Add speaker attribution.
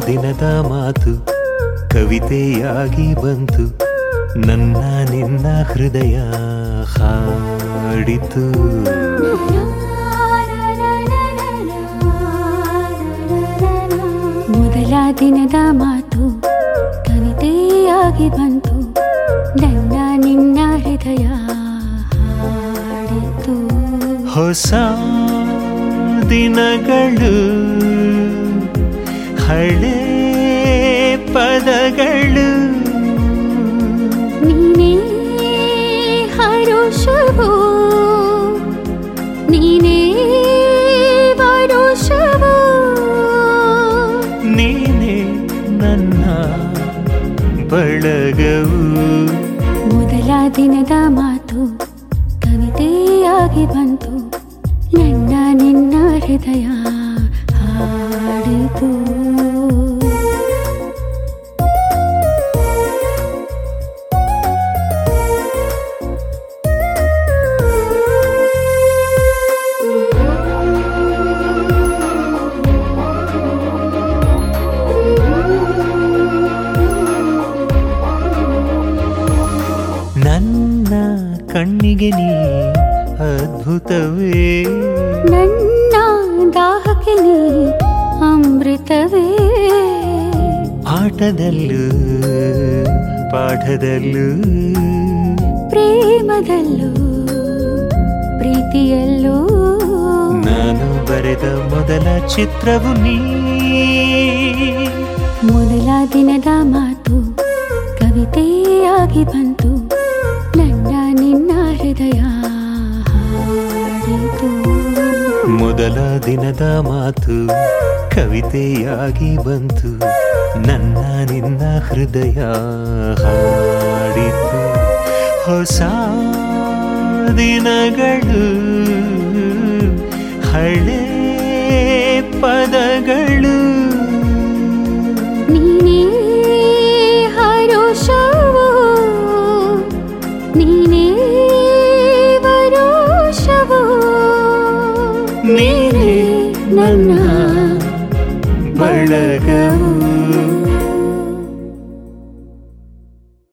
Speaker 1: ದಿನದ ಮಾತು ಕವಿತೆಯಾಗಿ ಬಂತು, ನನ್ನ ನಿನ್ನ ಹೃದಯ ಹಾಡಿತು.
Speaker 2: ಮೊದಲ ದಿನದ ಮಾತು ಕವಿತೆಯಾಗಿ ಬಂತು, ನನ್ನ ನಿನ್ನ ಹೃದಯ ಹಾಡಿತು.
Speaker 1: ಹೊಸ ದಿನಗಳು ಹಳೆ ಪದಗಳು,
Speaker 2: ನೀನೇ ಹರುಷವು, ನೀನೇ ವರುಷವು,
Speaker 1: ನೀನೇ ನನ್ನ ಬಳಗವು.
Speaker 2: ಮೊದಲ ದಿನದ ಮಾತು ಕವಿತೆಯಾಗಿ ಬಂತು, ನನ್ನ ನಿನ್ನ ಹೃದಯ ಹಾಡಿತು.
Speaker 1: ನನ್ನ ಕಣ್ಣಿಗೆ ನೀ ಅದ್ಭುತವೇ,
Speaker 2: ನನ್ನ ದಾಹಕ್ಕೆ ನೀ ಅಮೃತವೇ.
Speaker 1: ಆಟದಲ್ಲೂ ಪಾಠದಲ್ಲೂ
Speaker 2: ಪ್ರೇಮದಲ್ಲೂ ಪ್ರೀತಿಯಲ್ಲೂ
Speaker 1: ನಾನು ಬರೆದ ಮೊದಲ ಚಿತ್ರವು ನೀ.
Speaker 2: ಮೊದಲ ದಿನದ ಮಾತು ಕವಿತೆಯಾಗಿ ಬಂತು, ನನ್ನ ನಿನ್ನ ಹೃದಯ ಹಾಡಿತು.
Speaker 1: ಮೊದಲ ದಿನದ ಮಾತು ಕವಿತೆಯಾಗಿ ಬಂತು, ನನ್ನ ನಿನ್ನ ಹೃದಯ ಹಾಡಿತು. ಹೊಸ ದಿನಗಳು ಹಳೆ ಪದಗಳು,
Speaker 2: ನೀನೇ ಹರುಷವು, ನೀನೇ